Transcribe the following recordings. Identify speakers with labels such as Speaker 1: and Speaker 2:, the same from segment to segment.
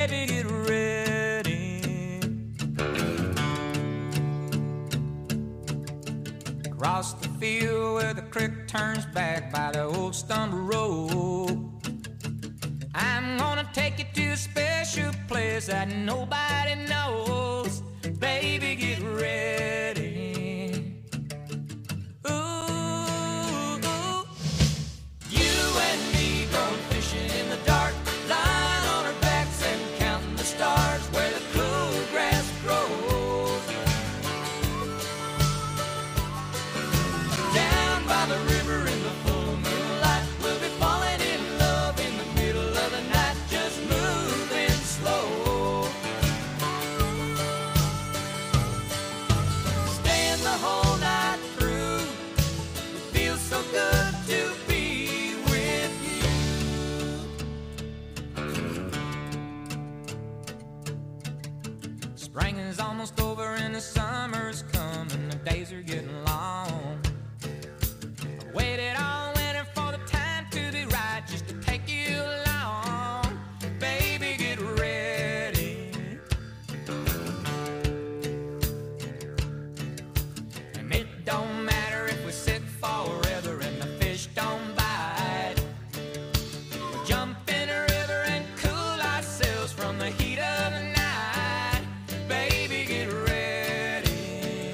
Speaker 1: baby, get ready. Across the field where the creek turns back by the old stump road, I'm gonna take you to a special place that nobody knows. Baby, get ready. Ooh, you and me going fishing in the dark, lying on our backs and counting the stars where the cool grass grows. Down by the river in the full moonlight, we'll be falling in love in the middle of the night, just moving slow. Staying the whole night through, it feels so good to be with you. Spring is almost over and the summer's coming, the days are getting long. I waited all winter for the time to be right, just to take you along. Baby, get ready. And it don't matter if we sit forever and the fish don't bite. We'll jump in a river and cool ourselves from the heat of the night. Baby, get ready.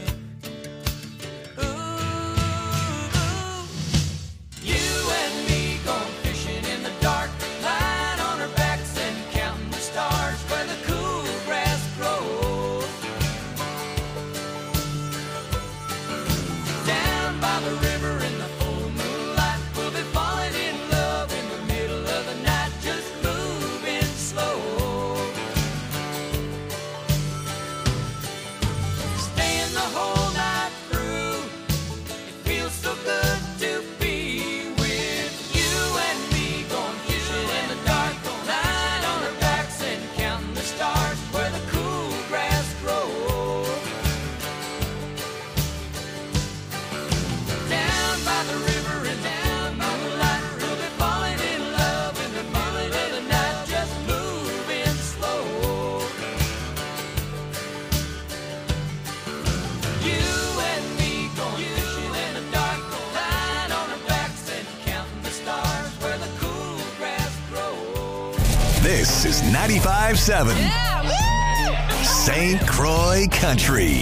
Speaker 1: Ooh, you and me going fishing in the dark, lying on our backs and counting the stars where the cool grass grows. Down by the river in the full moonlight, we'll be falling in love in the middle of the night, just moving slow. Staying the whole night through, it feels so good to be with you and me going fishing in the dark, lying on our backs and counting the stars where the cool grass grows. Down by the river and down by the light, we'll be falling in love in the middle of the night, just moving slow. You and me going fishing in the dark, lying on our backs and counting the stars where the cool grass grows.
Speaker 2: This is 95.7 St. Croix Country.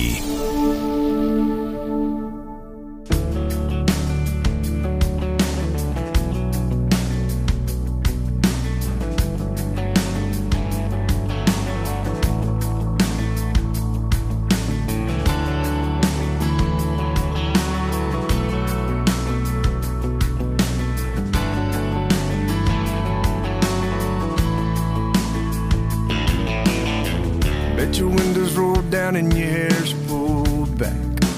Speaker 3: Bet your windows rolled down and your hair's pulled back.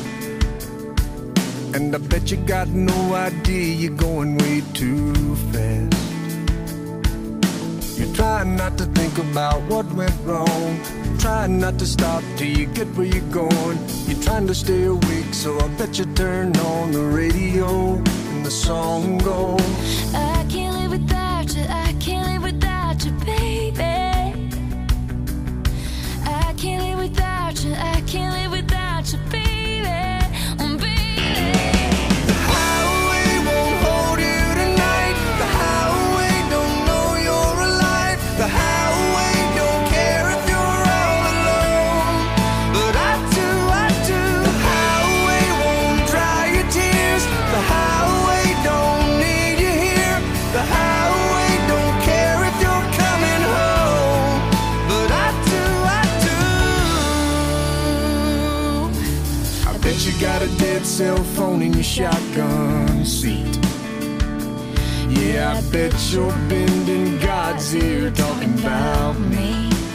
Speaker 3: And I bet you got no idea you're going way too fast. You're trying not to think about what went wrong, trying not to stop till you get where you're going. You're trying to stay awake, so I bet you turn on the radio and the song goes,
Speaker 4: I can't live without you, I can't live without you, baby. I can't live without you, I can't live without you, baby. Baby.
Speaker 3: the highway won't hold you tonight. The highway don't know you're alive. The highway don't care if you're all alone. But I do, I do. The highway won't dry your tears. The highway don't need you here. The highway don't care if you're coming home. But I do, I do. I bet you got a dead cell phone in your shotgun seat. Yeah, I bet you're bending God's ear talking about me.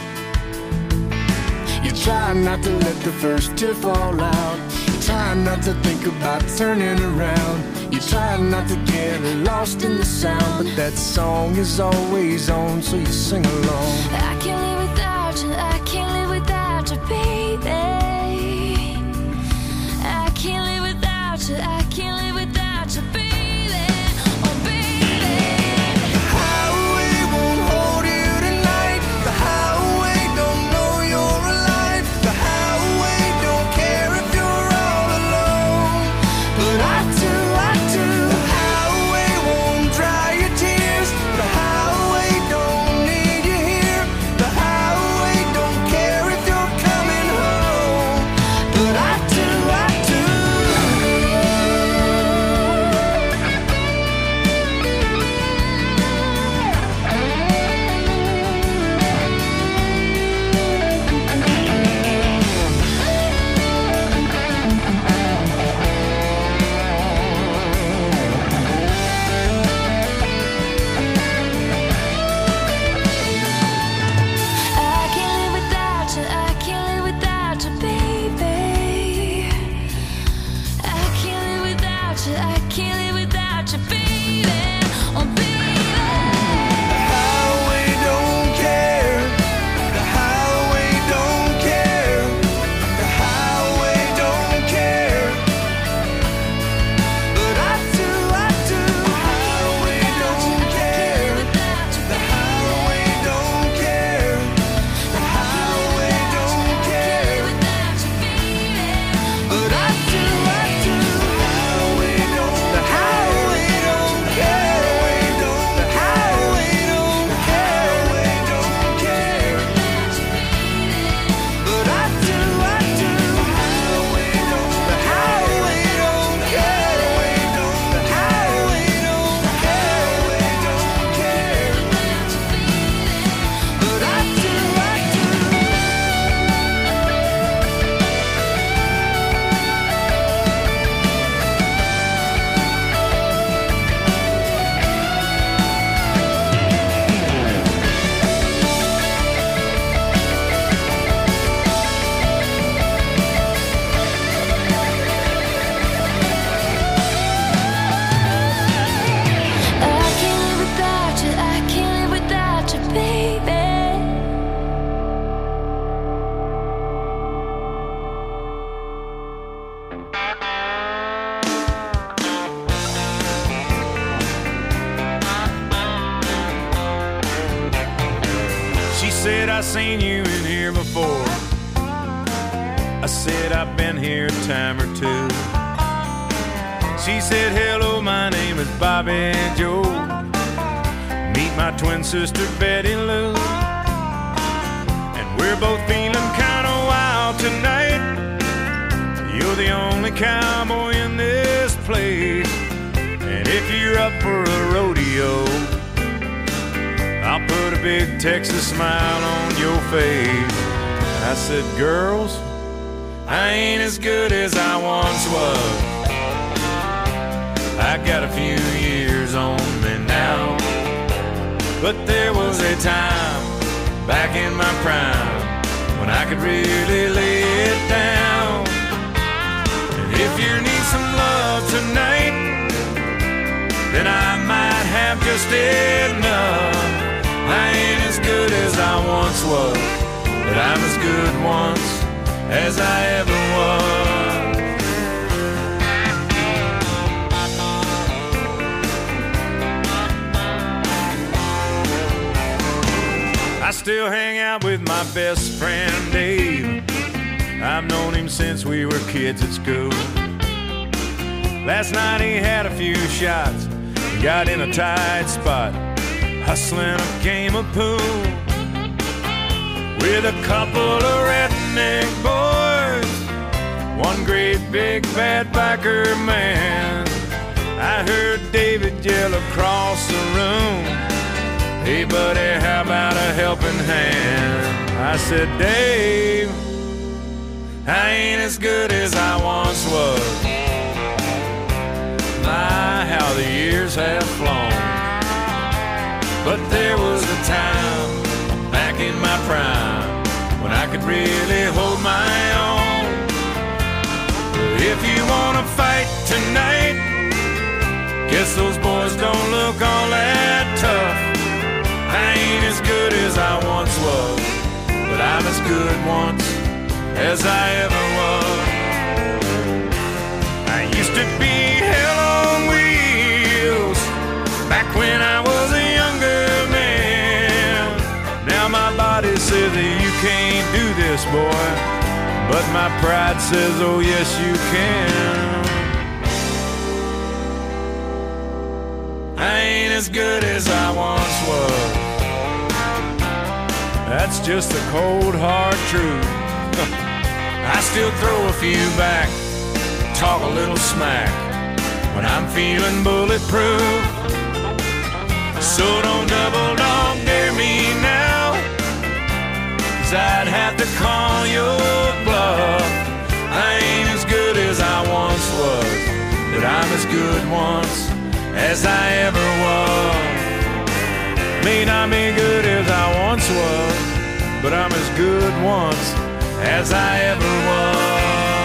Speaker 3: You try not to let the first tear fall out. You try not to think about turning around. You try not to get lost in the sound. But that song is always on, so you sing along.
Speaker 4: I can't live without you, I can't live without you, baby. I can't live without you, I can't live without you, baby. Oh, baby.
Speaker 3: The highway won't hold you tonight. The highway
Speaker 5: said, I seen you in here before. I said, I've been here a time or two. She said, hello, my name is Bobby Joe. Meet my twin sister, Betty Lou. And we're both feeling kind of wild tonight. You're the only cowboy in this place. And if you're up for a rodeo, I'll put a big Texas smile on your face. I said, girls, I ain't as good as I once was. I got a few years on me now. But there was a time back in my prime when I could really lay it down. And if you need some love tonight, then I might have just enough. I ain't as good as I once was, but I'm as good once as I ever was. I still hang out with my best friend Dave. I've known him since we were kids at school. Last night he had a few shots, got in a tight spot, hustling a game of pool with a couple of redneck boys, one great big bad biker man. I heard David yell across the room, hey buddy, how about a helping hand? I said, Dave, I ain't as good as I once was. My, how the years have flown. But there was a time back in my prime when I could really hold my own. If you wanna fight tonight, guess those boys don't look all that tough. I ain't as good as I once was, but I'm as good once as I ever was. I used to be hell on wheels back when I was a younger man. Now my body says that you can't do this, boy, but my pride says, oh yes you can. I ain't as good as I once was. That's just the cold hard truth. I still throw a few back, talk a little smack when I'm feeling bulletproof. So don't double dog dare me now, 'cause I'd have to call your bluff. I ain't as good as I once was, but I'm as good once as I ever was. May not be good as I once was, but I'm as good once as I ever was.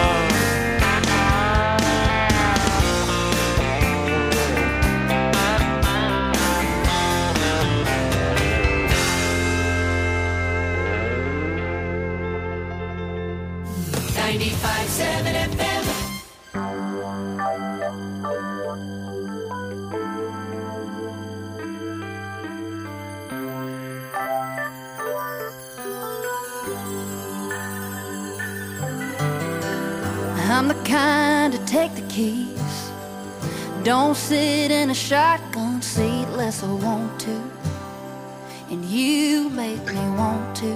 Speaker 1: 95.7 FM.
Speaker 4: I'm the kind to take the keys, don't sit in a shotgun seat unless I want to, and you make me want to.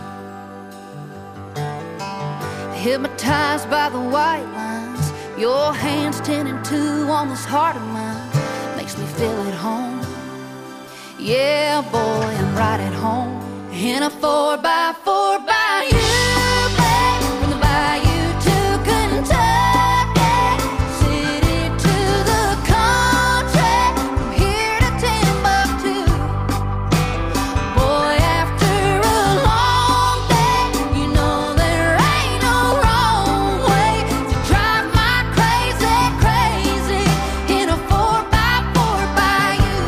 Speaker 4: Hypnotized by the white lines, your hands 10 and 2 on this heart of mine, makes me feel at home. Yeah, boy, I'm right at home in a 4x4 by you, babe, from the bayou to Kentucky, city to the country, from here to Timbuktu. Boy, after a long day, you know there ain't no wrong way to drive my crazy, crazy in a 4x4 by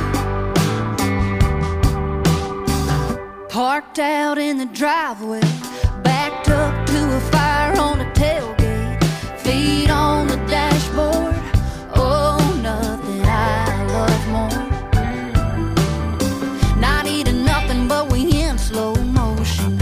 Speaker 4: you. Parked out in the driveway, backed up to a fire on the tailgate, feet on the dashboard. Oh, nothing I love more. Not eating nothing, but we in slow motion.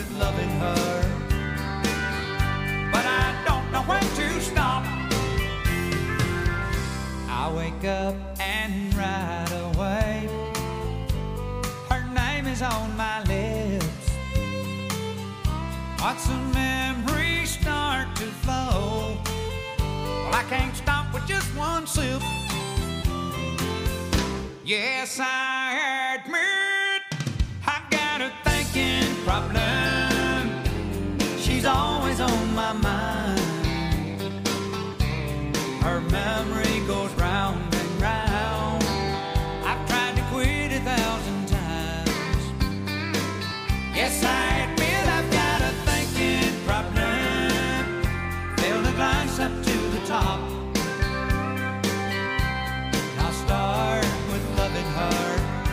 Speaker 1: with loving her, but I don't know when to stop. I wake up and right away her name is on my lips. Lots of memories start to flow. Well, I can't stop with just one sip. Yes, I admit I've got a thinking problem. She's always on my mind. Her memory goes round and round. I've tried to quit 1,000 times. Yes, I admit I've got a thinking problem. Fill the glass up to the top. I'll start with loving her,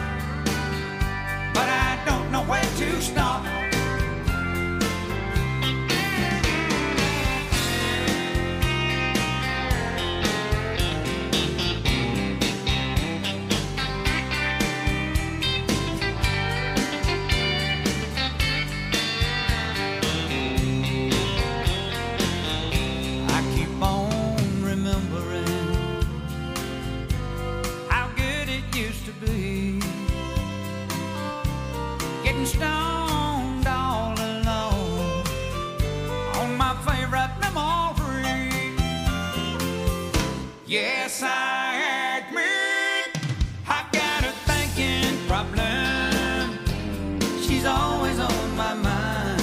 Speaker 1: but I don't know when to stop. Stoned all alone on my favorite memory. Yes, I admit I've got a thinking problem. She's always on my mind.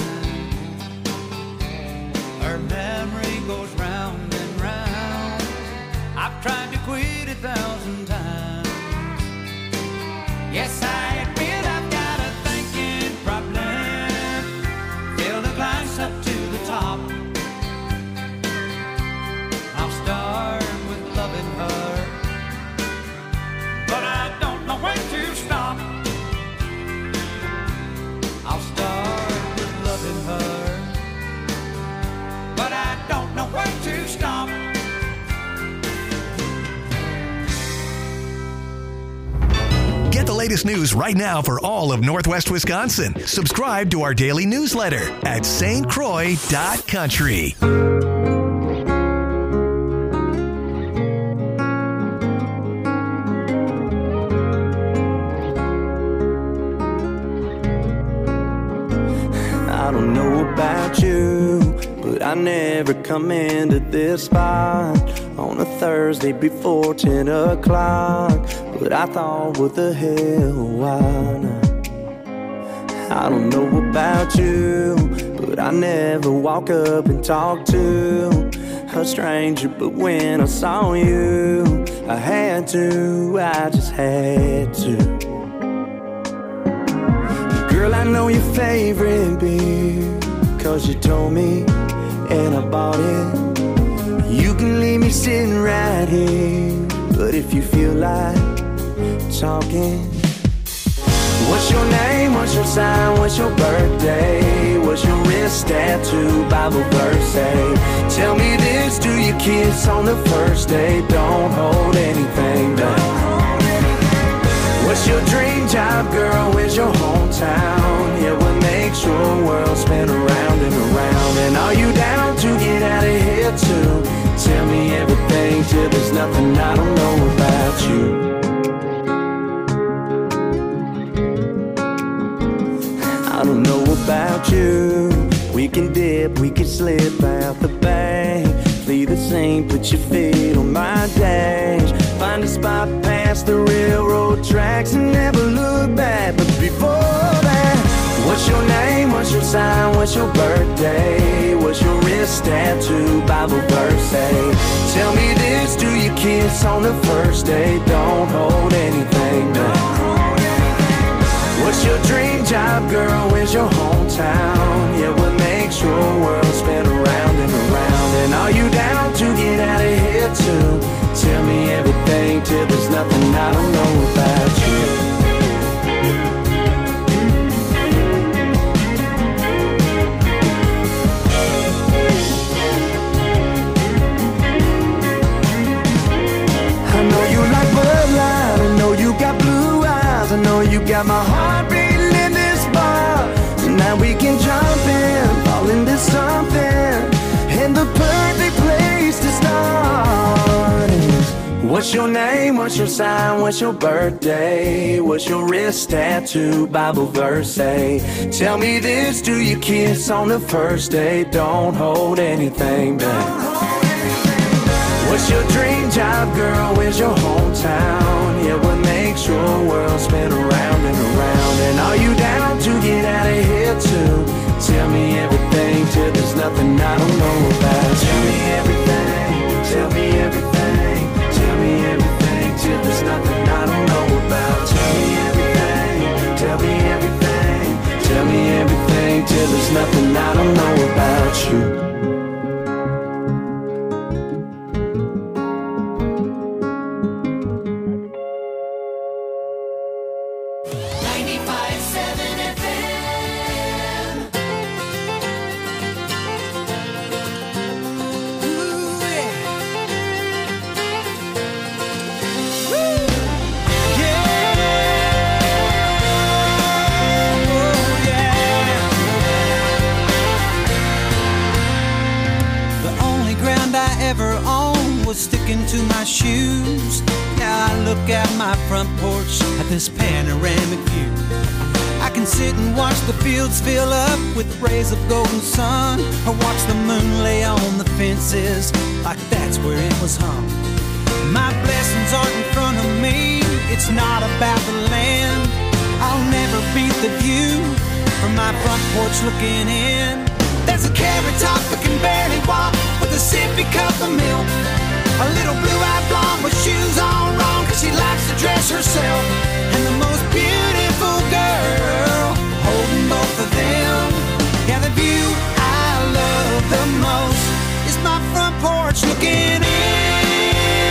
Speaker 1: Her memory goes round and round. I've tried to quit 1,000 times. Yes, I admit I've got a problem. Fill the glass up to the top. I'll start with loving her, but I don't know when to stop. I'll start with loving her, but I don't know when to stop.
Speaker 2: Get the latest news right now for all of Northwest Wisconsin. Subscribe to our daily newsletter at stcroix.country.
Speaker 3: I don't know about you, but I never come into this spot on a Thursday before 10 o'clock. But I thought, what the hell, why not? I don't know about you, but I never walk up and talk to a stranger. But when I saw you, I had to, I just had to. Girl, I know your favorite beer, 'cause you told me and I bought it. You can leave me sitting right here, but if you feel like talking, what's your name, what's your sign, what's your birthday, what's your wrist tattoo, Bible verse say? Tell me this, do you kiss on the first date? Don't hold anything back. What's your dream job, girl, where's your hometown? Yeah, what makes your world spin around and around? And are you down to get out of here too? Tell me everything till there's nothing I don't know about you. I don't know about you. We can dip, we can slip out the bank. Flee the scene, put your feet on my dash. Find a spot past the railroad tracks and never look back. But before that, what's your name, what's your sign, what's your birthday, what's your wrist tattoo, Bible verse say? Tell me this, do you kiss on the first date? Don't hold anything back. What's your dream job, girl, where's your hometown? Yeah, what makes your world spin around and around? And are you down to get out of here too? Tell me everything till there's nothing I don't know about you. I know you like Bud Light, I know you got blue eyes, I know you got my heart beating in this bar. Tonight we can jump What's your name? What's your sign? What's your birthday? What's your wrist tattoo? Bible verse say. Tell me this, do you kiss on the first date? Don't hold anything back. What's your dream job, girl? Where's your hometown? Yeah, what makes your world spin around and around? And are you down to get out of here too? Tell me everything till there's nothing I don't know about. Tell me everything, tell me everything, tell me everything till there's nothing I don't know about. Tell me everything, tell me everything, tell me everything till there's nothing I don't know about you.
Speaker 6: Sticking to my shoes. Now I look out my front porch at this panoramic view. I can sit and watch the fields fill up with rays of golden sun, or watch the moon lay on the fences like that's where it was hung. My blessings aren't in front of me, it's not about the land. I'll never beat the view from my front porch looking in. There's a carrot top that can barely walk with a sippy cup of milk. A little blue-eyed blonde with shoes on wrong, cause she likes to dress herself. And the most beautiful girl holding both of them. Yeah, the view I love the most is my front porch looking in.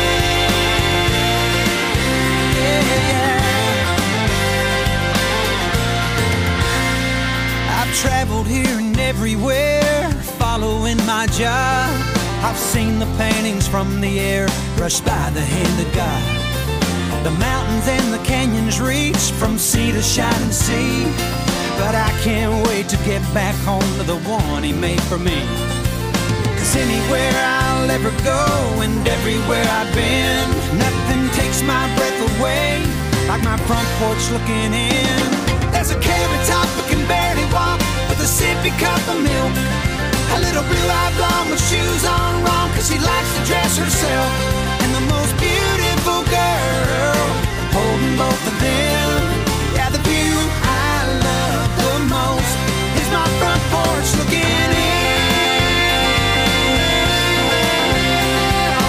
Speaker 6: Yeah. I've traveled here and everywhere, following my job. I've seen the paintings from the air brushed by the hand of God. The mountains and the canyons reach from sea to shining sea. But I can't wait to get back home to the one he made for me. Cause anywhere I'll ever go and everywhere I've been, nothing takes my breath away like my front porch looking in. There's a carrot top that can barely walk with a sippy cup of milk. A little blue-eyed blonde with shoes on wrong, cause she likes to dress herself. And the most beautiful girl holding both of them. Yeah, the view I love the most is my front porch looking in.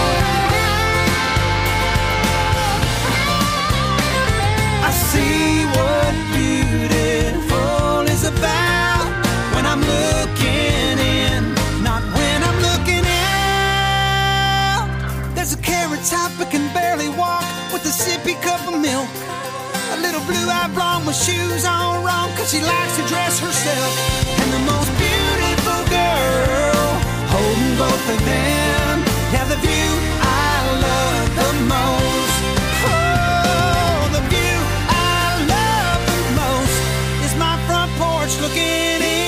Speaker 6: I see what beautiful is about when I'm looking in, not when I'm looking out. There's a carrot top that can barely walk with a sippy cup of milk. A little blue-eyed blonde with shoes on wrong, cause she likes to dress herself. And the most beautiful girl holding both of them. Yeah, the view I love the most. Oh, the view I love the most is my front porch looking in.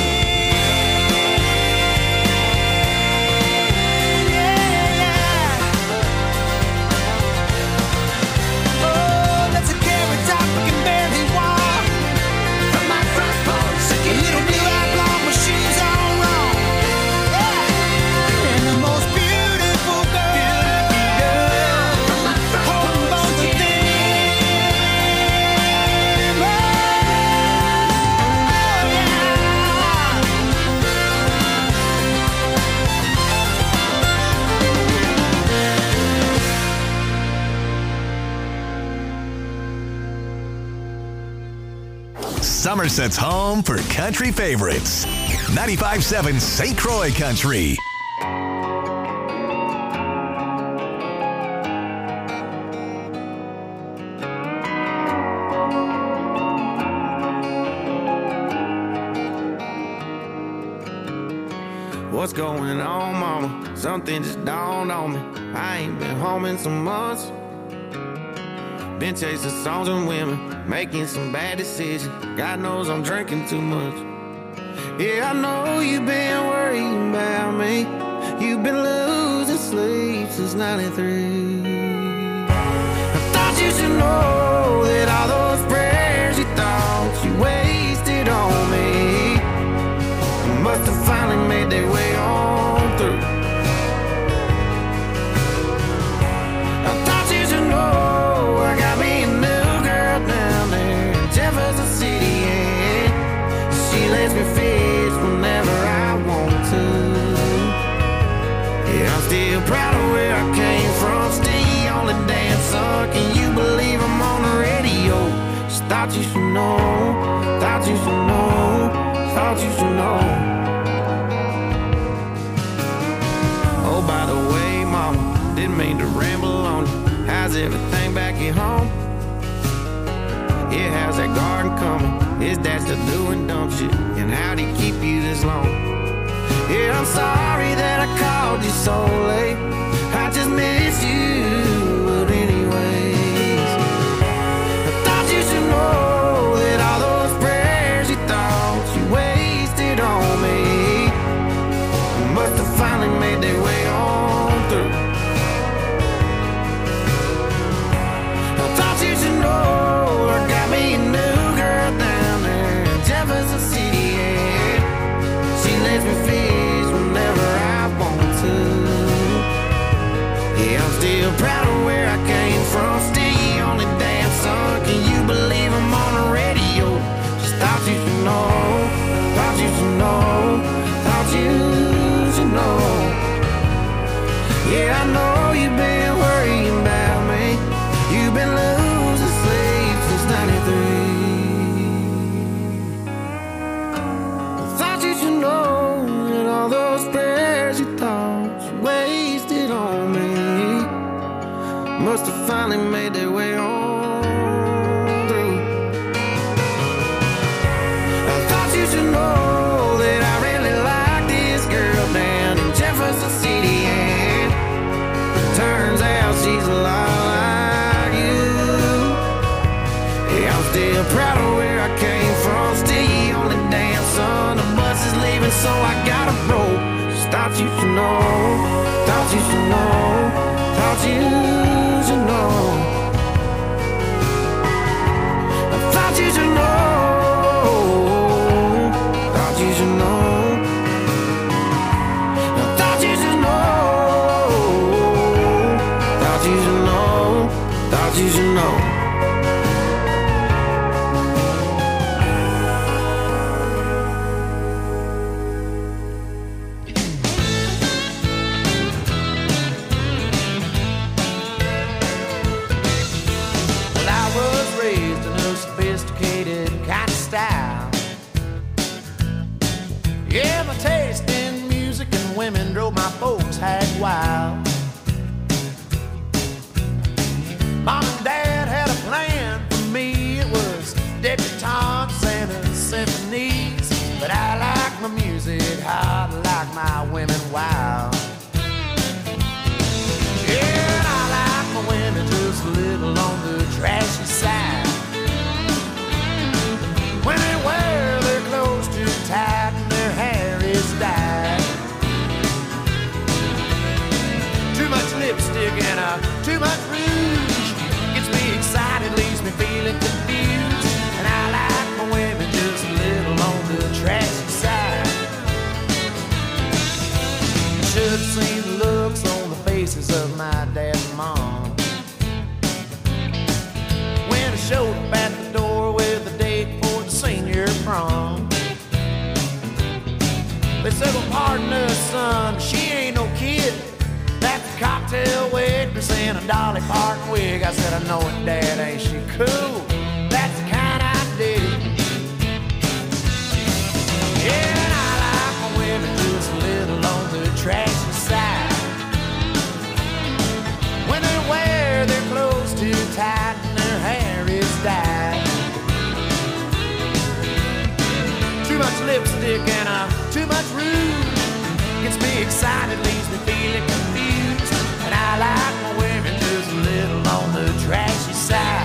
Speaker 2: Somerset's home for country favorites. 95.7 St. Croix Country.
Speaker 7: What's going on, mama? Something just dawned on me. I ain't been home in some months. Been chasing songs and women, making some bad decisions. God knows I'm drinking too much. Yeah, I know you've been worrying about me. You've been losing sleep since '93. thought you should know, thought you should know, thought you should know. Oh, by the way, mama, didn't mean to ramble on you. How's everything back at home? Yeah, how's that garden coming? Is dad still doing dumb shit? And how'd he keep you this long? Yeah, I'm sorry that I called you so late. I just miss you, but anyways, I thought you should know that all those prayers you thought you wasted on me must have finally made their way on through. I thought you should know I got me a new girl down there in Jefferson City, yeah. She lets me fish whenever I want to. Yeah, I'm still proud of where I came from. Still your only damn son. Can you believe I'm on the radio? Just thought you should know, thought you should know, thought you should know. Yeah, I know you've been worrying about me. You've been losing sleep since '93. I thought you should know that all those prayers you thought you wasted on me must have finally made their way on through. I thought you should know that I really like this girl down in Jefferson City, and turns out she's a lot like you. Yeah, I'm still proud of where I came from. Still the only damn son. The bus is leaving, so I gotta roll. Just thought you should know, thought you should know, thought you should know. I thought you should know, thought you should know. I thought you should know, thought you should know, thought you should know. Well, I was raised in a sophisticated kind of style. Yeah, my taste in music and women drove my folks hag wild. Mom and Dad had a plan for me. It was debutantes and symphonies. But I like my music hot, I like my women wild. Yeah, and I like my women just a little on the trashy side. When they wear their clothes too tight and their hair is dyed. Too much lipstick and too much rouge gets me excited, leaves me feeling confused. And I like my women just a little on the trashy side. Should have seen the looks on the faces of my dad and mom when I showed up at the door with a date for the senior prom. They said, well, pardon us, son, she ain't no kid. That's a cocktail waitress in a Dolly Parton wig. I said, I know it, Dad, ain't she cool? That's the kind I dig. Yeah, and I like my women just a little on the trashy side. When they wear their clothes too tight and their hair is dyed. Too much lipstick and too much rouge gets me excited, leaves me feeling confused. And I like my women just a little on the trashy side.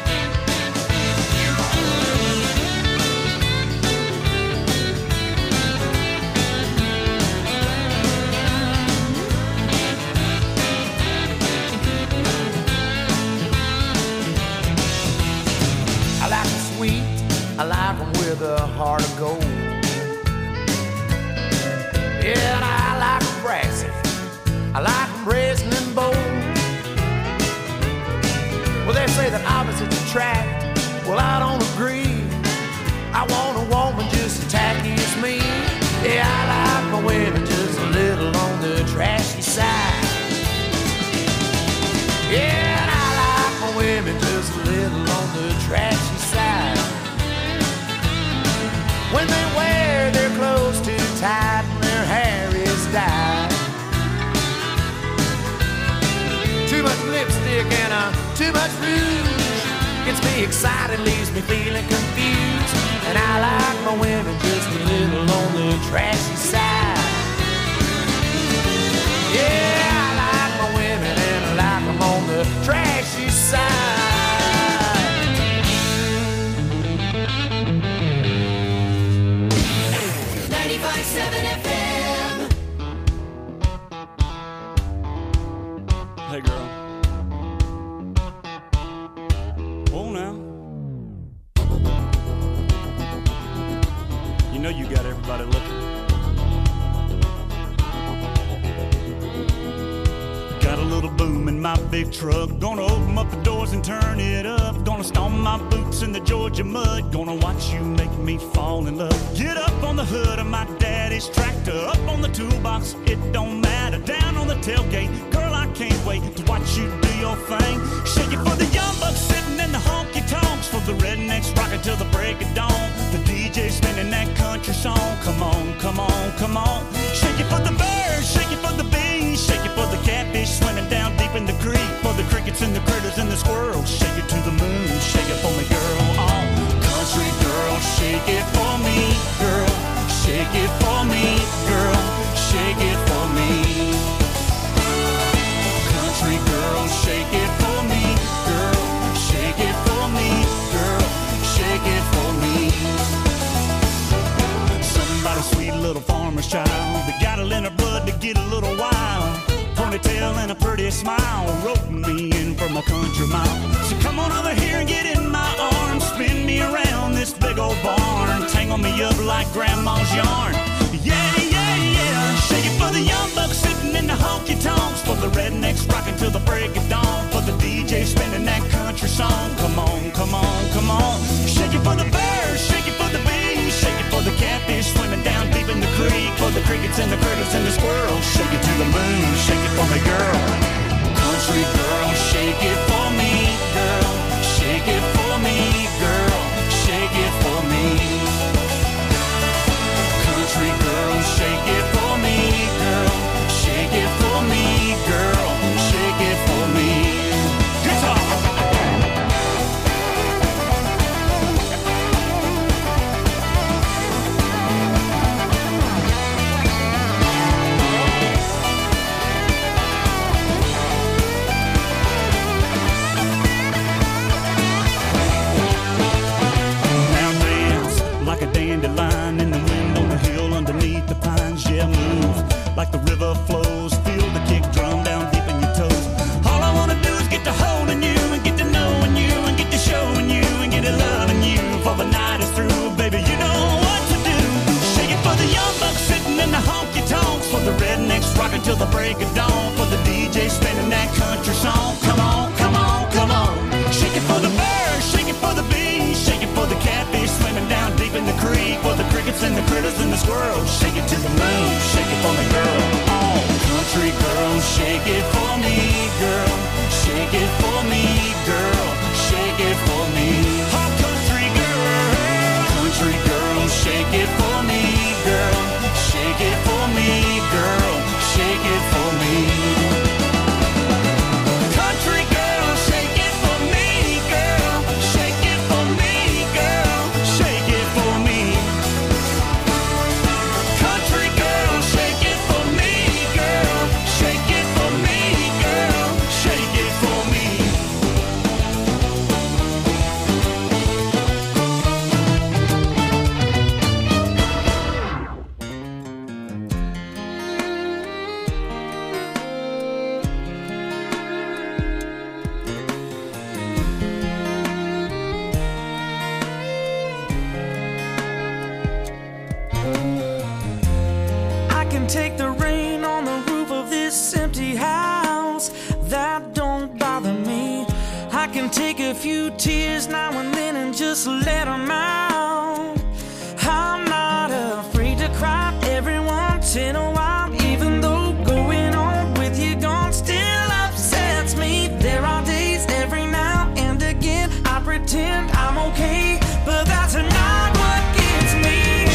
Speaker 7: I like them sweet, I like them with a heart of gold. Yeah, and I like them brassy, I like them brazen and bold. Well, they say that opposites attract, well, I don't agree. I want a woman just as tacky as me. Yeah, I like my women just a little on the trashy side. Yeah, and I like my women just a little on the trashy side.
Speaker 5: when they wear their clothes too tight and their hair is dyed. Too much lipstick and too much rouge gets me excited, leaves me feeling confused. And I like my women just a little on the trashy side. Yeah, I like my women and I like them on the trashy side.
Speaker 1: 95.7 FM.
Speaker 8: Hey girl. Oh now. You know you got everybody looking. Got a little boom in my big truck. Gonna open up the doors and turn it up. Gonna stomp my boots in the Georgia mud. Gonna watch you make me fall in love. Get up on the hood of my daddy's tractor. Up on the toolbox, it don't matter. Down on the tailgate, girl, I can't wait to watch you do your thing. Shake it for the young bucks sitting in the honky-tonks. For the rednecks rocking till the break of dawn. The DJ spinning that country song. Come on, come on, come on. Shake it for the birds, shake it for the bees. Shake it for the catfish swimming down deep in the creek. For the crickets and the critters and the squirrels. Shake it to the moon, shake it for me, girl. Oh, country girl, shake it for me, girl. Shake it for me, girl. Shake it for me. Country girl, shake it for me, girl. Shake it for me, girl. Shake it for me. Somebody's sweet little farmer's child. They got it in her blood to get a little wild. Ponytail and a pretty smile, roping me in from a country mile. So come on over here and get in my arms. Spin me around this big old barn. Tangle me up like grandma's yarn. Yeah, yeah, yeah. Shake it for the young bucks sitting in the honky-tonks. For the rednecks rocking till the break of dawn. For the DJ spinning that country song. Come on, come on, come on. Shake it for the birds, shake it for the bees. Shake it for the catfish swimming down deep in the creek. For the crickets and the critters and the squirrels. Shake it to the moon, shake it for me, girl. Country girl, shake it for me, girl. Shake it for me, girl. Shake it for me. Country girl, shake it for me, girl. Shake it for me, girl. Shake it for me. Guitar. Dandelion in the wind on the hill underneath the pines. Yeah, move like the river flows. Feel the kick drum down deep in your toes. All I wanna do is get to holding you and get to knowing you and get to showing you and get to loving you. For the night is through, baby, you know what to do. Shake it for the young bucks sitting in the honky-tonks. For the rednecks rocking till the break of dawn. For the DJ spinning that country song. Come on, come on, come on. Shake it for the birds, shake it for the bees. Shake it for the catfish swimming down deep in the creek. For the crickets and the critters and the squirrels. Shake it to the moon, shake it for me, girl. Oh, country girl, shake it for me, girl. Shake it for me, girl. Shake it for me. Oh, country girl, shake it for me, girl. Shake it for me, girl. Shake it for me. Country girl, shake it for me, girl. Shake it for me, girl. Shake it for me. Country girl, shake it for me, girl. Shake it for me, girl. Shake it for me.
Speaker 6: I can take the rain on the roof of this empty house. That don't bother me. I can take a few tears now and then and just let them out. I'm not afraid to cry every once in a while. Even though going on with you gone still upsets me. There are days every now and again I pretend I'm okay, but that's not what gets me.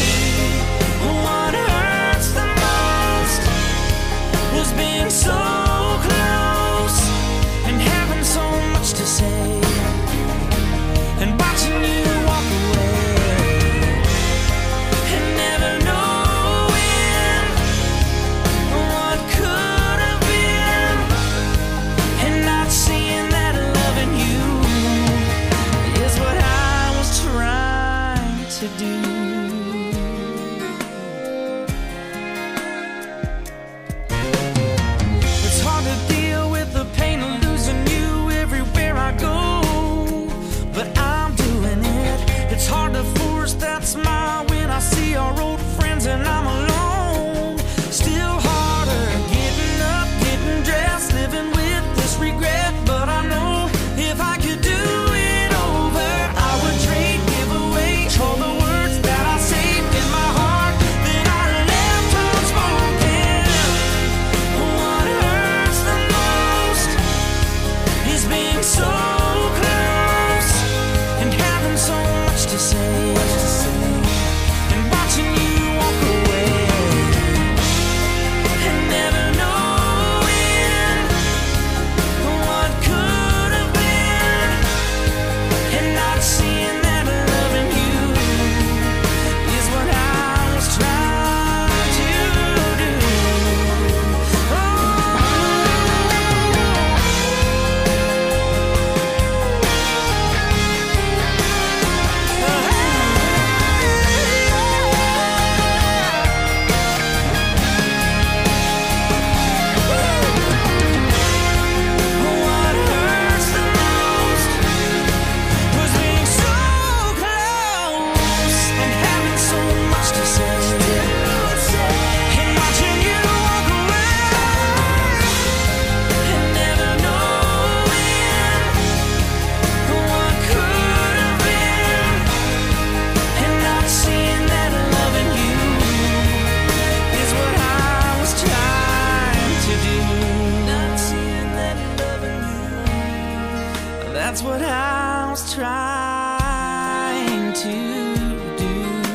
Speaker 6: trying to do.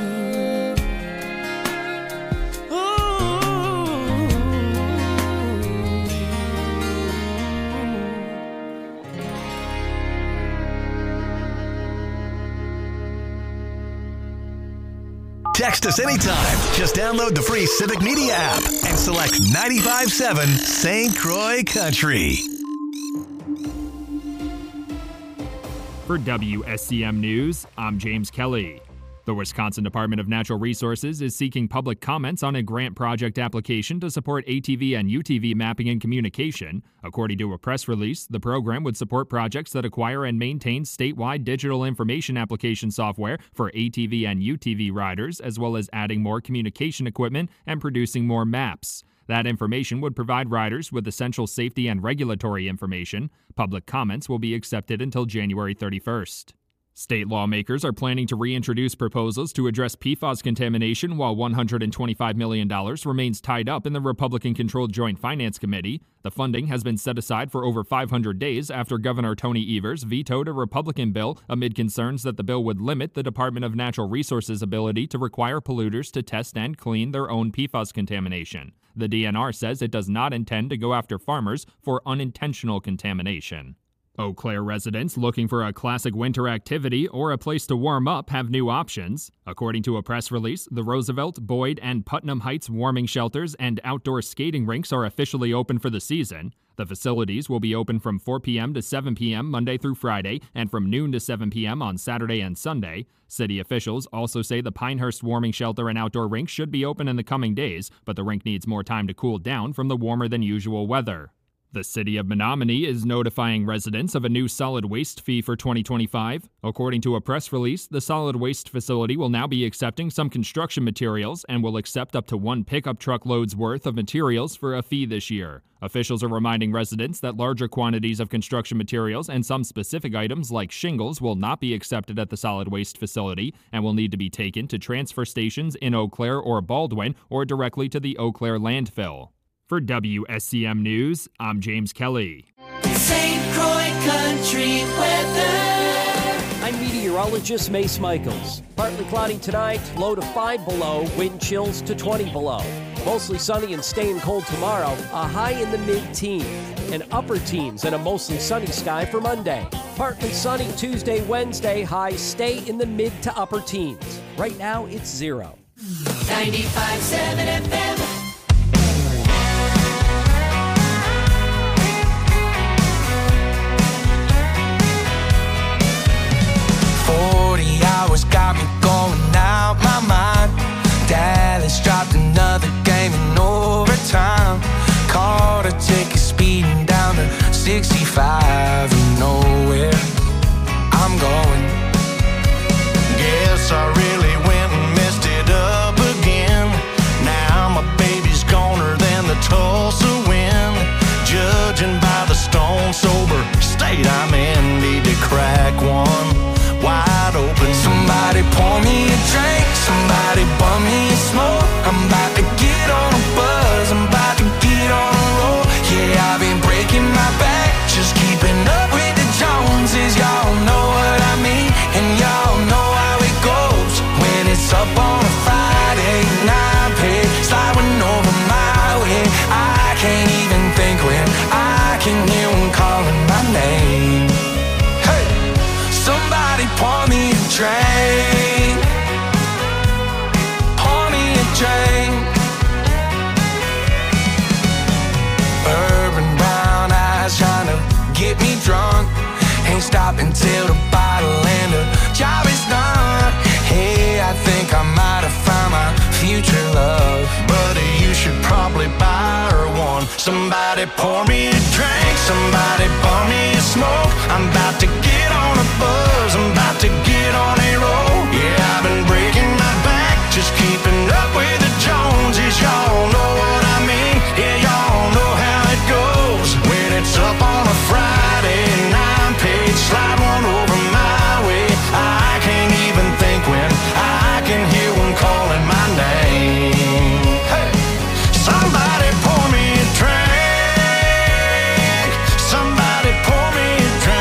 Speaker 2: Text us anytime. Just download the free Civic Media app and select 95.7 St. Croix Country.
Speaker 9: For WSCM News, I'm James Kelly. The Wisconsin Department of Natural Resources is seeking public comments on a grant project application to support ATV and UTV mapping and communication. According to a press release, the program would support projects that acquire and maintain statewide digital information application software for ATV and UTV riders, as well as adding more communication equipment and producing more maps. That information would provide riders with essential safety and regulatory information. Public comments will be accepted until January 31st. State lawmakers are planning to reintroduce proposals to address PFAS contamination while $125 million remains tied up in the Republican-controlled Joint Finance Committee. The funding has been set aside for over 500 days after Governor Tony Evers vetoed a Republican bill amid concerns that the bill would limit the Department of Natural Resources' ability to require polluters to test and clean their own PFAS contamination. The DNR says it does not intend to go after farmers for unintentional contamination. Eau Claire residents looking for a classic winter activity or a place to warm up have new options. According to a press release, the Roosevelt, Boyd, and Putnam Heights warming shelters and outdoor skating rinks are officially open for the season. The facilities will be open from 4 p.m. to 7 p.m. Monday through Friday and from noon to 7 p.m. on Saturday and Sunday. City officials also say the Pinehurst warming shelter and outdoor rink should be open in the coming days, but the rink needs more time to cool down from the warmer than usual weather. The city of Menominee is notifying residents of a new solid waste fee for 2025. According to a press release, the solid waste facility will now be accepting some construction materials and will accept up to 1 pickup truck load's worth of materials for a fee this year. Officials are reminding residents that larger quantities of construction materials and some specific items like shingles will not be accepted at the solid waste facility and will need to be taken to transfer stations in Eau Claire or Baldwin or directly to the Eau Claire landfill. For WSCM News, I'm James Kelly.
Speaker 1: St. Croix Country weather.
Speaker 10: I'm meteorologist Mace Michaels. Partly cloudy tonight, low to 5 below, wind chills to 20 below. Mostly sunny and staying cold tomorrow, a high in the mid-teens and upper teens and a mostly sunny sky for Monday. Partly sunny Tuesday, Wednesday, highs stay in the mid to upper teens. Right now, it's 0.
Speaker 1: 95.7 FM.
Speaker 3: 40 hours got me going out my mind. Dallas dropped another game in overtime. Caught a ticket speeding down to 65 and nowhere I'm going. Guess I really went and messed it up again. Now my baby's goner than the Tulsa wind. Judging by the stone sober state I'm in, need to crack one wide open. Somebody pour me a drink, somebody bum me a smoke. I'm about to get on a buzz, I'm about to get on a roll. Yeah, I've been breaking my back, just keeping up with the Joneses. Y'all know what I mean, and y'all know how it goes. When it's up on a Friday, 9 pay, sliding over my way. I can't even think when I can hear them calling my name. Hey, somebody pour me a drink, pour me a drink. Urban brown eyes trying to get me drunk. Ain't stopping till the bottle and the job is done. Hey, I think I might have found my future love. Buddy, you should probably buy her one. Somebody pour me a drink, somebody pour me a smoke. I'm about to get on a buzz, I'm about to get on a roll. Yeah, I've been breaking my back, just keeping up with the Joneses. Y'all know what I mean, yeah, y'all know how it goes. When it's up on a Friday, 9-page, slide one over my way. I can't even think when I can hear one calling my name. Hey, somebody pour me a drink, somebody pour me a drink.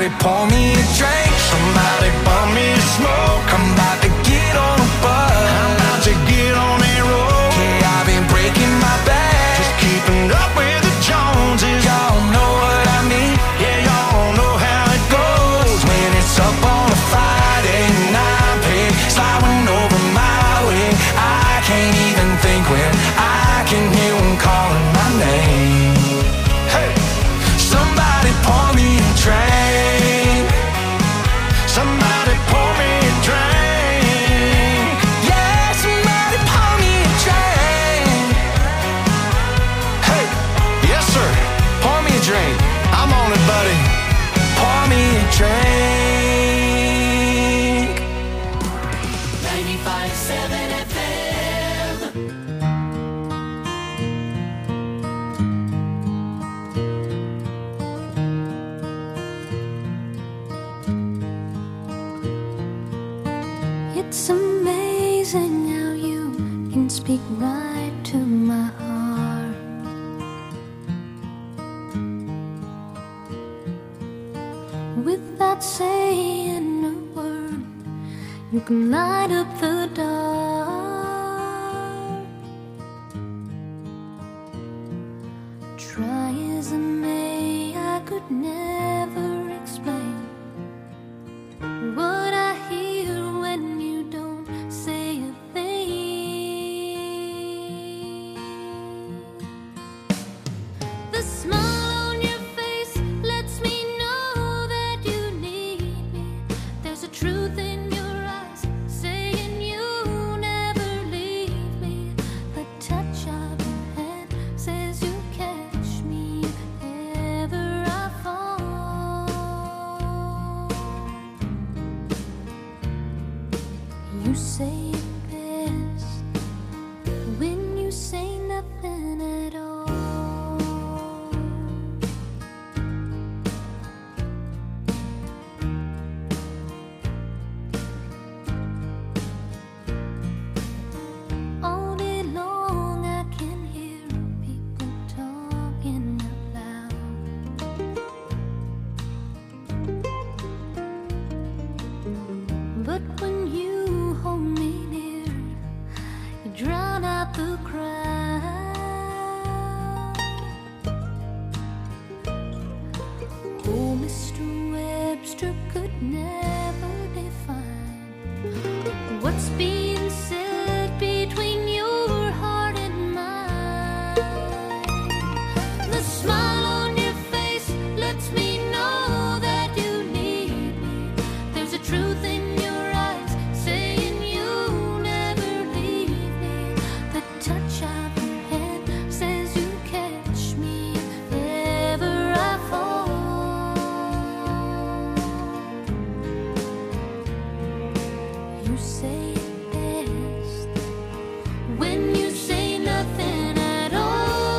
Speaker 3: Somebody pour me a drink, somebody bum me a smoke. I'm about to get on a bus, I'm about to get on a road. Yeah, I've been breaking my back, just keeping up with the Joneses. Y'all know what I mean, yeah, y'all know how it goes. When it's up on a Friday night, pig sliding over my way, I can't even think when I can hear them calling my name. Hey, somebody pour me a drink, somebody pour me a drink. Yeah, somebody pour me a drink. Hey, yes sir, pour me a drink. I'm on it, buddy. Pour me a drink.
Speaker 1: 95.7 FM.
Speaker 4: It's amazing how you can speak right to my heart. Without saying a word, you can light up the dark. Try as I may, I could never explain what I hear when you don't say a thing. The smile on your face lets me know that you need me. There's a truth in your eyes saying you never leave me. The touch of your hand says you catch me if ever I fall. You say it best when you say nothing at all. All day long I can hear people talking out loud. But when you hold me near, you drown out the crowd. Oh, Mr. Webster could never define what's being said between your heart and mine. The smile on your face lets me know that you need me. There's a truth in your eyes saying you never leave me. The touch of your hand says you catch me if ever I fall. You say it best when you say nothing at all.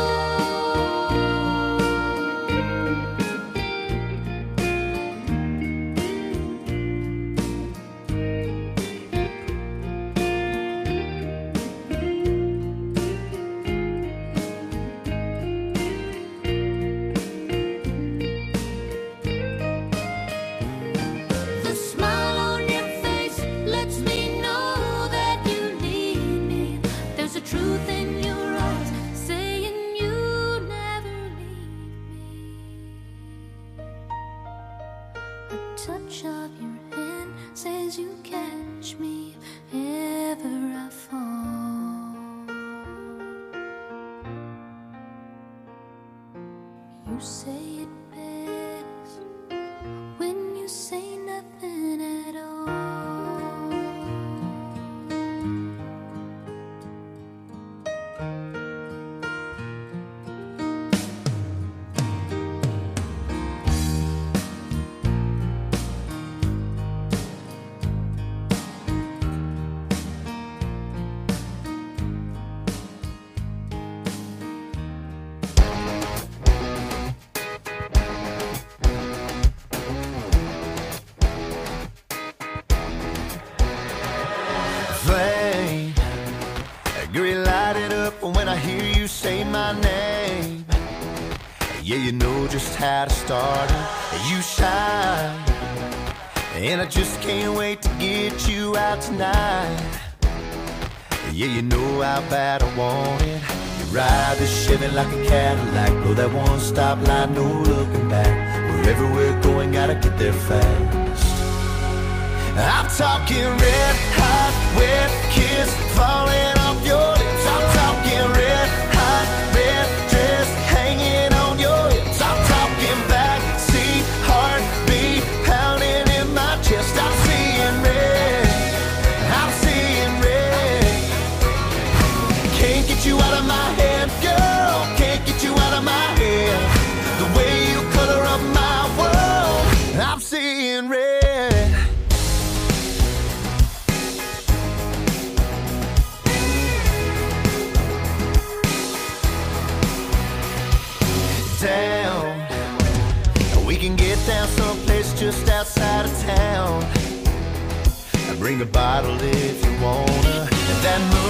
Speaker 4: The smile on your face lets me know that you need me. There's a truth in your eyes saying you never leave me. A touch of your hand says you catch me if ever I fall. You say it best when you say nothing at all.
Speaker 3: Flame, get lighted up when I hear you say my name. Yeah, you know just how to start it. You shine, and I just can't wait to get you out tonight. Yeah, you know how bad I want it. You ride the Chevy like a Cadillac, blow that one-stop light, no looking back. Wherever we're going, gotta get there fast. I'm talking red hot, wet kiss falling off your lips. I'm talking red hot, red dress hanging on your hips. I'm talking backseat, heartbeat pounding in my chest. I'm seeing red, I'm seeing red. Can't get you out of my head, girl. Can't get you out of my head. The way you color up my world, I'm seeing red. Down, we can get down someplace just outside of town. Bring a bottle if you wanna. And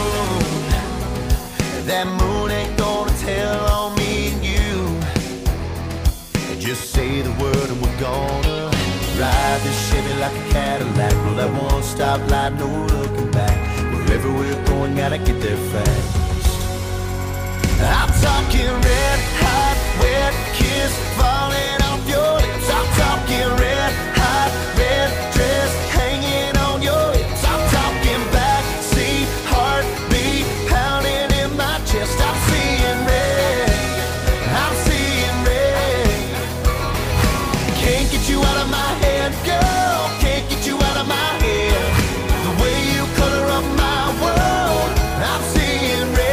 Speaker 3: that moon ain't gonna tell on me and you. Just say the word and we're gonna ride this Chevy like a Cadillac. Roll that one-stop light, no looking back. Wherever we're going, gotta get there fast. I'm talking red hot, wet kiss falling off your lips. I'm talking red hot, red dress hanging on your hips. I'm talking backseat, heartbeat pounding in my chest. I'm seeing red, I'm seeing red. Can't get you out of my head, girl. Can't get you out of my head. The way you color up my world, I'm seeing red.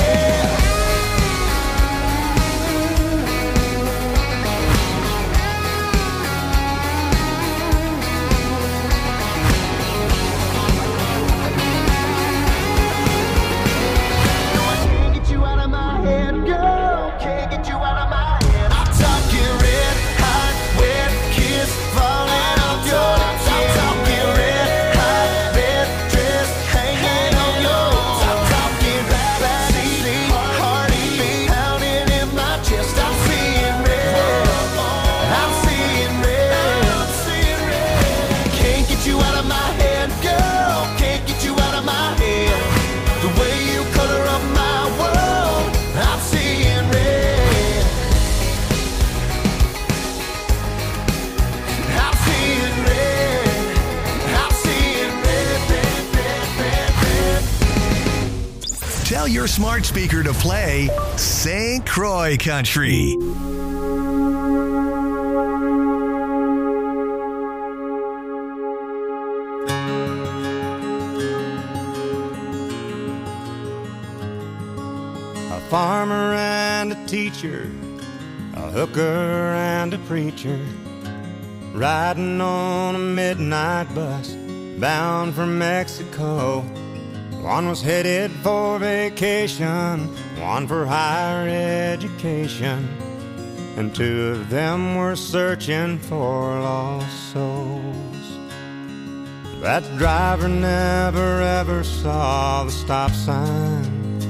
Speaker 3: Tell your smart speaker to play St. Croix Country.
Speaker 11: A farmer and a teacher, a hooker and a preacher, riding on a midnight bus bound for Mexico. One was headed for vacation, one for higher education, and two of them were searching for lost souls. That driver never ever saw the stop sign,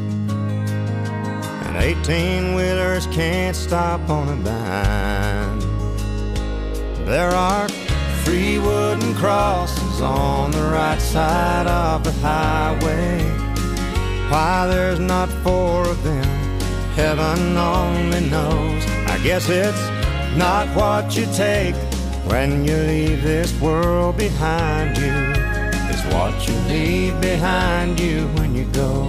Speaker 11: and 18-wheelers can't stop on a dime. There are 3 wooden crosses on the right side of the highway. Why there's not 4 of them, heaven only knows. I guess it's not what you take when you leave this world behind you. It's what you leave behind you when you go.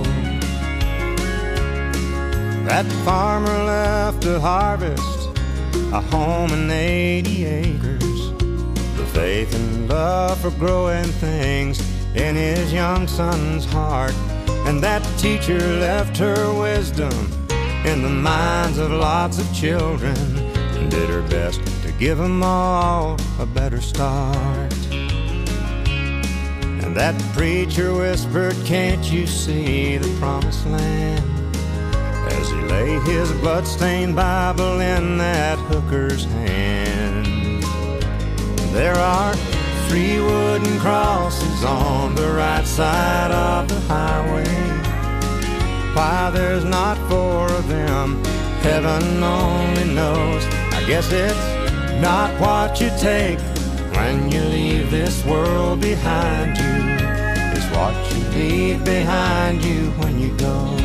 Speaker 11: That farmer left to harvest a home and 80 acres. Faith and love for growing things in his young son's heart. And that teacher left her wisdom in the minds of lots of children, and did her best to give them all a better start. And that preacher whispered, "Can't you see the promised land?" as he laid his bloodstained Bible in that hooker's hand. There are 3 wooden crosses on the right side of the highway. Why there's not 4 of them, heaven only knows. I guess it's not what you take when you leave this world behind you. It's what you leave behind you when you go.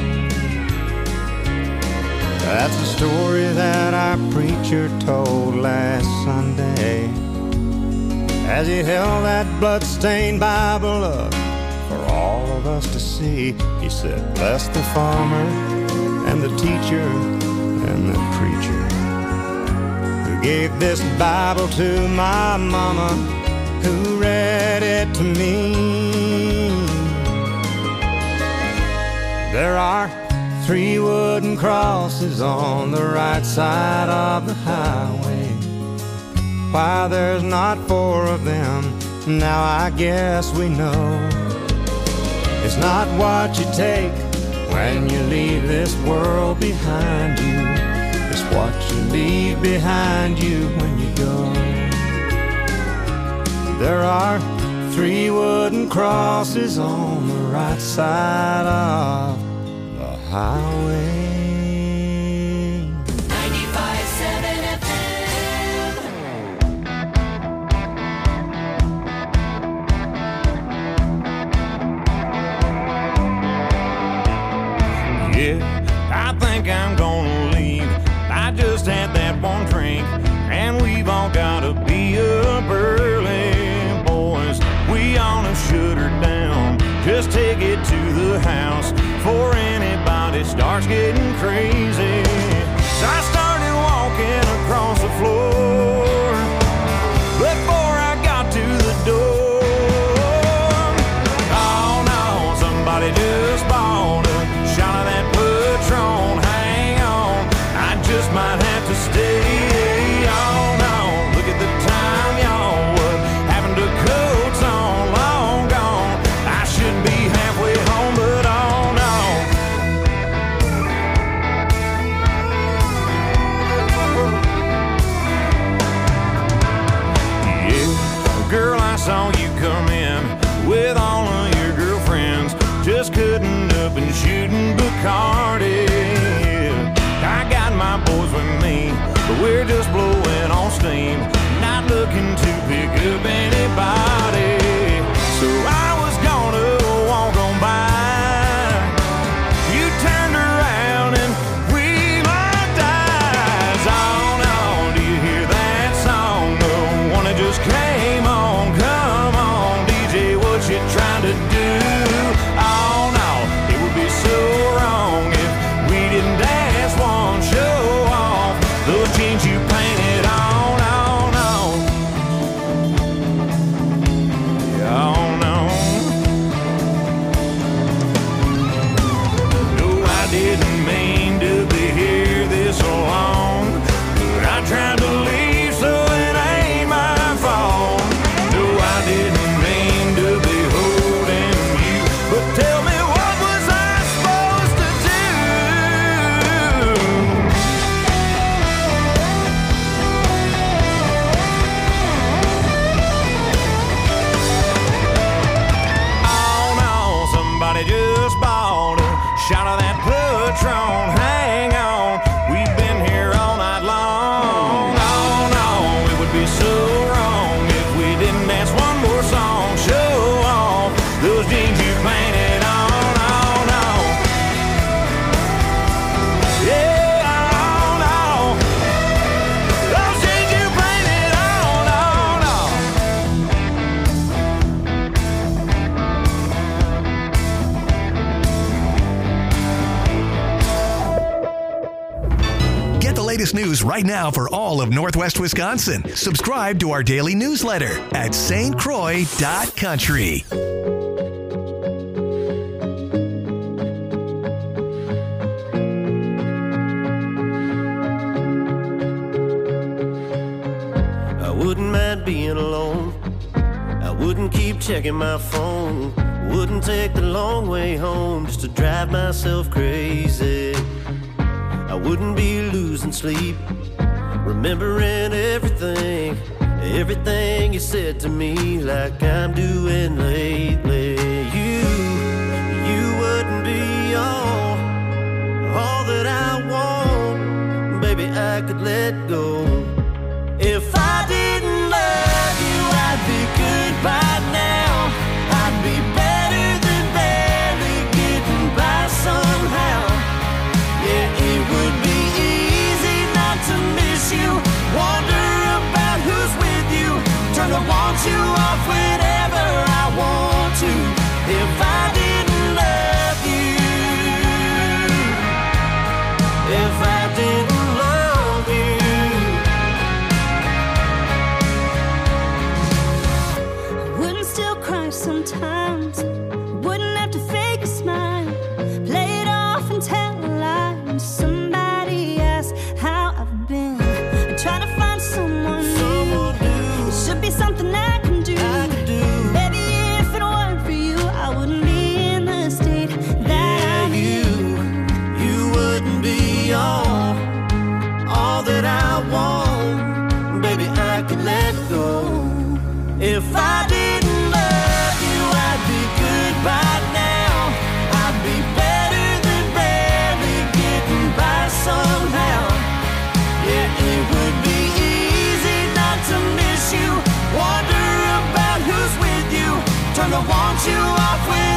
Speaker 11: That's a story that our preacher told last Sunday as he held that blood-stained Bible up for all of us to see. He said, bless the farmer and the teacher and the preacher who gave this Bible to my mama, who read it to me. There are 3 wooden crosses on the right side of the highway. Why there's not 4 of them, now I guess we know. It's not what you take when you leave this world behind you. It's what you leave behind you when you go. There are 3 wooden crosses on the right side of the highway.
Speaker 1: 95.7 FM.
Speaker 5: Yeah, I think I'm gonna leave. I just had that one drink, and we've all gotta be up early. Boys, we ought to shut her down. Just take it to the house before anybody starts getting crazy. So I started walking across the floor before I got to the door. Oh no, somebody just bought a shot of that Patron. Hang on, I just might have to stay. Oh no, look at the time, y'all. What happened to coats on? Long gone. I should be halfway home, but oh no. Yeah, girl, I saw you come in with all of your girlfriends, just cutting up and shooting Bacardi. I got my boys with me, but we're just blowing on steam, not looking to pick up anybody. So I was gonna walk on by. You turned around and we locked eyes. Oh no, do you hear that song? The one that just came on. Come on, DJ, what you trying to do? Oh no, it would be so wrong if we didn't dance one, show off those jeans you painted on. Oh no, oh no. No, I didn't mean to be here this long, but I tried to leave, so it ain't my fault. No, I didn't mean to be holding you, but tell me, what was I supposed to do? Oh no, somebody just bought a shot of that Patron. Hang on, we've been here all night long. Oh no, it would be so wrong if we didn't dance one more song. Show off those jeans you painted on. Oh no, yeah, oh no, those jeans you painted on. Oh no.
Speaker 2: Get the latest news right now for all of Northwest Wisconsin. Subscribe to our daily newsletter at stcroix.country.
Speaker 12: I wouldn't mind being alone. I wouldn't keep checking my phone. Wouldn't take the long way home just to drive myself crazy. I wouldn't be losing sleep, remembering everything, everything you said to me, like I'm doing lately. You wouldn't be all that I want. baby, I could let go. If I didn't love you, I'd be good by now. I'd be better than barely getting by somehow. Yeah, it would be easy not to miss you. Wonder about who's with you. Turn the want you off whenever I want to. If I didn't love you, if I didn't love you,
Speaker 13: I wouldn't still cry sometimes. Wouldn't have to fake a smile. Play it off and tell a lie. When somebody asks how I've been, I try to find someone new. It should be something I can do. Baby, if it weren't for you, I wouldn't be in the state that I'm in.
Speaker 12: You wouldn't be all that I want. Baby, I could let go. If I didn't love you, I'd be good by now. I'd be better than barely getting by somehow. Yeah, it would be easy not to miss you. Wonder about who's with you. Turn the want you off when